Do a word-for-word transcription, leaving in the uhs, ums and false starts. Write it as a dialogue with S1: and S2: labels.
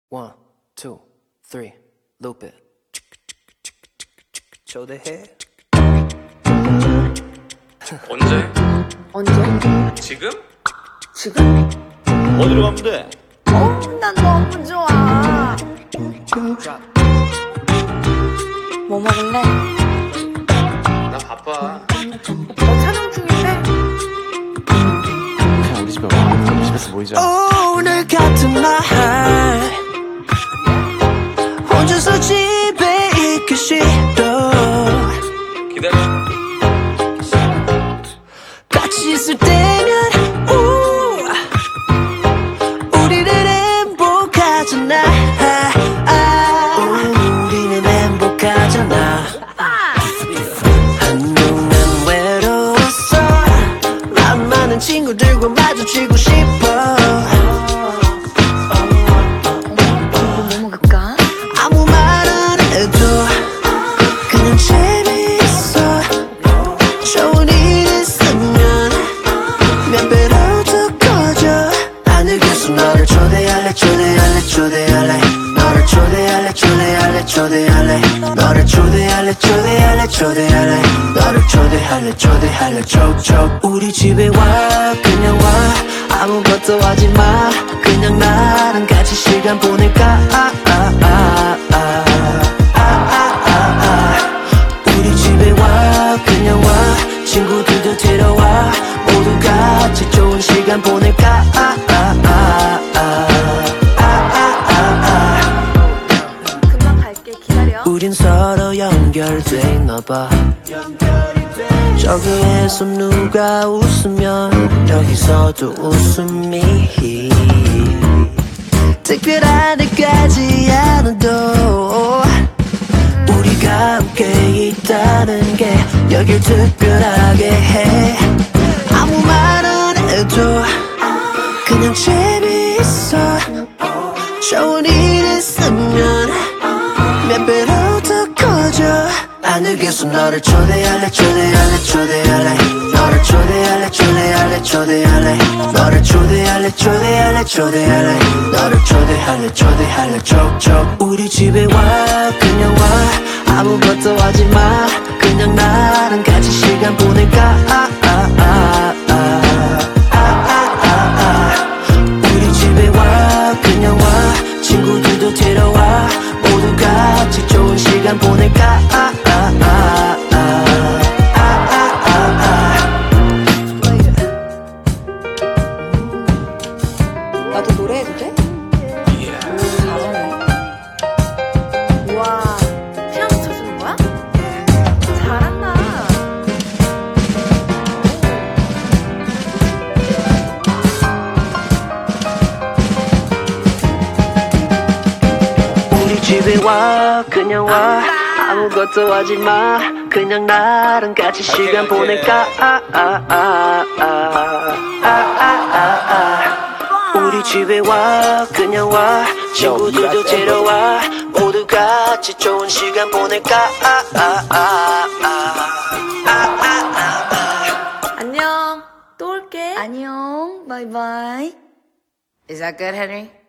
S1: One, two, three, loop it. 초대해.
S2: 언제?
S3: 언제?
S2: 지금?
S3: 지금?
S4: 어디로 가면 돼?
S3: 어, 난 너무 좋아. 뭐 먹을래?
S2: 나 바빠.
S3: 너 촬영 중인데?
S4: 그냥 우리 집에 와. 우리 집에서 모이자.
S1: 오늘 같은 날 혼자서 집에 있기 싫어.
S2: 기다려.
S1: 같이 있을 때면 우 우리는 행복하잖아. 아, 우리는 행복하잖아. 한동안 외로웠어. 맘 많은 친구들과 마주치고 싶어.
S3: 뭐 먹을까?
S1: 아무 말 안 해도 그냥 재미있어. 좋은 일 있으면 몇 배로 더 커져. 하늘에서 너를 초대할래 초대할래 초대할래. 너를 초대할래 초대할래 초대할래. 너를 초대할래 초대할래 초대할래. 너를 초대할래 초대할래 촉촉. 우리 집에 와 그냥 와. 아무것도 하지마. 그냥 나랑 같이 시간 보낼까. 아, 아, 아, 아, 아, 아, 아, 아. 우리 집에 와 그냥 와. 친구들도 데려와. 모두 같이 좋은 시간 보낼까. 아, 아, 아, 아, 아, 아, 아.
S3: 금방 갈게. 기다려.
S1: 우린 서로 연결돼 있나봐. 저기에서 누가 웃으면 여기서도 웃음이. 특별한 데까지 않아도 우리가 함께 있다는 게 여길 특별하게 해. 아무 말 안 해도 그냥 재미있어. 좋은 일 있으면 몇 배로 더 커져. 하늘에서 너를 초대할래 초대할래 초대할래. 너를 초대할래 초대할래 초대할래. 너를 초대할래 초대할래 초대할래. 너를 초대할래 초대할래 촉촉. 우리 집에 와 그냥 와. 아무것도 하지마. 그냥 나랑 같이 시간 보낼까. 아, 아, 아, 아, 아, 아, 아, 아. 우리 집에 와 그냥 와. 친구들도 데려와. 모두 같이 좋은 시간 보낼까. 아, 아, 아, 아, 아, 아, 아.
S3: 나도 노래해도 돼? 잘하네. 우와, 피아노 쳐주는 거야? 잘한다.
S1: 우리 집에 와 그냥 와. 아무것도 하지마. 그냥 나랑 같이 시간 보낼까. 아, 아, 아, 아, 아, 아, 아, 아. 우리 집에 와 그냥 와. 친구들도 데려와. 모두 같이 좋은 시간 보낼까. 아, 아, 아, 아, 아, 아, 아.
S3: 안녕. 또 올게. 안녕. 바이바이. Is that good, Henry?